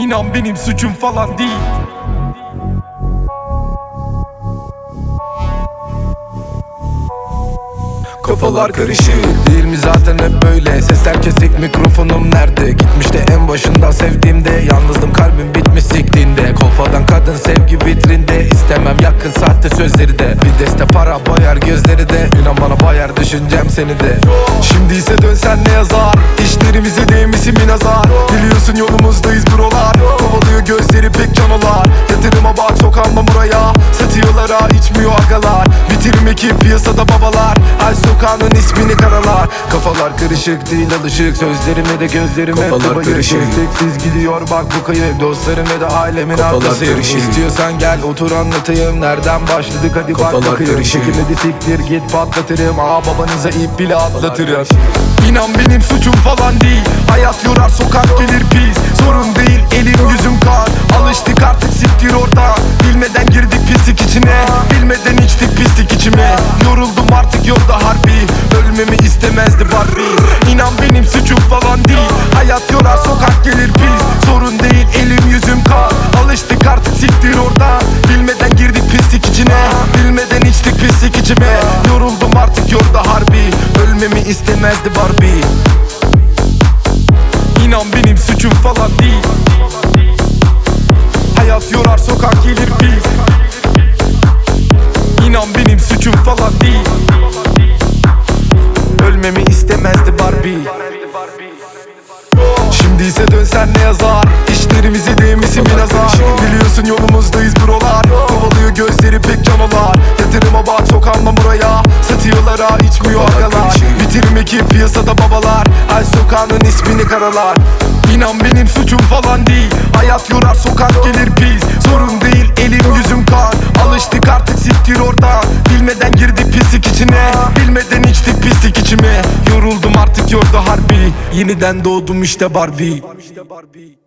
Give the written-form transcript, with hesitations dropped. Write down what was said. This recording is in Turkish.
İnan benim suçum falan değil. Kafalar karışık değil mi zaten hep böyle? Sesler kesik, mikrofonum nerede? Gitmişti en başında sevdiğimde, yalnızdım kalbim bitmiş siktiğinde. Kolpadan kadın sevgi vitrinde, istemem yakın sahte sözleri de. Bir deste para bayar gözleri de, inan bana bayar düşüncem seni de. Şimdi ise dönsen ne yazar? İşlerimize değmişsin bir nazar. Biliyorsun yolumuzdayız buralar. Kovalıyor gözleri pek canalar. Yatırıma bak sokağımda buraya. Satıyorlar ha içmiyor agalar. Bitirim ekip piyasada babalar. Her sokağının ismini karalar. Kafalar karışık değil alışık, sözlerime de gözlerime kafalar karışık. Desteksiz gidiyor bak bu kayıp, dostlarım ve de ailemin arkasıyım. İstiyorsan gel otur anlatayım, nereden başladık hadi kafalar bak bakayım. Çekilmedi siktir git patlatırım, babanıza ip bile atlatırım. İnan benim suçum falan değil, hayat yorar sokak gelir pis. Sorun değil elim yüzüm kan, alıştık artık siktir oradan. Bilmeden girdik pislik içine, bilmeden içtik pislik içime. Yoruldum artık yolda harbi, ölmemi istemezdi Barbie. İnan benim suçum falan değil, hayat yorar sokak gelir pis. Sorun değil elim yüzüm kan, alıştık artık siktir oradan. Bilmeden girdik pislik içine, bilmeden içtik pislik içime. Yoruldum artık yolda harbi, ölmemi istemezdi Barbie. İnan benim suçum falan değil, hayat yorar sokak gelir pis. İnan benim suçum falan değil, ölmemi istemezdi Barbie. Şimdi ise dönsen ne yazar? İşlerimize değmişsin bir nazar. Biliyorsun yolumuzdayız buralar. Kovalıyor gözleri pek canalar. Yatırıma bak sokağımda buraya. Satıyorlar ha içmiyor agalar. Bitirim ekip piyasada babalar. Her sokağının ismini karalar. İnan benim suçum falan değil, hayat yorar sokak gelir pis. Sorun değil elim yüzüm kan, alıştık artık siktir oradan. Bilmeden girdik pislik içine, bilmeden içtik pislik içime. Yoruldum artık yolda harbi, yeniden doğdum işte Barbie.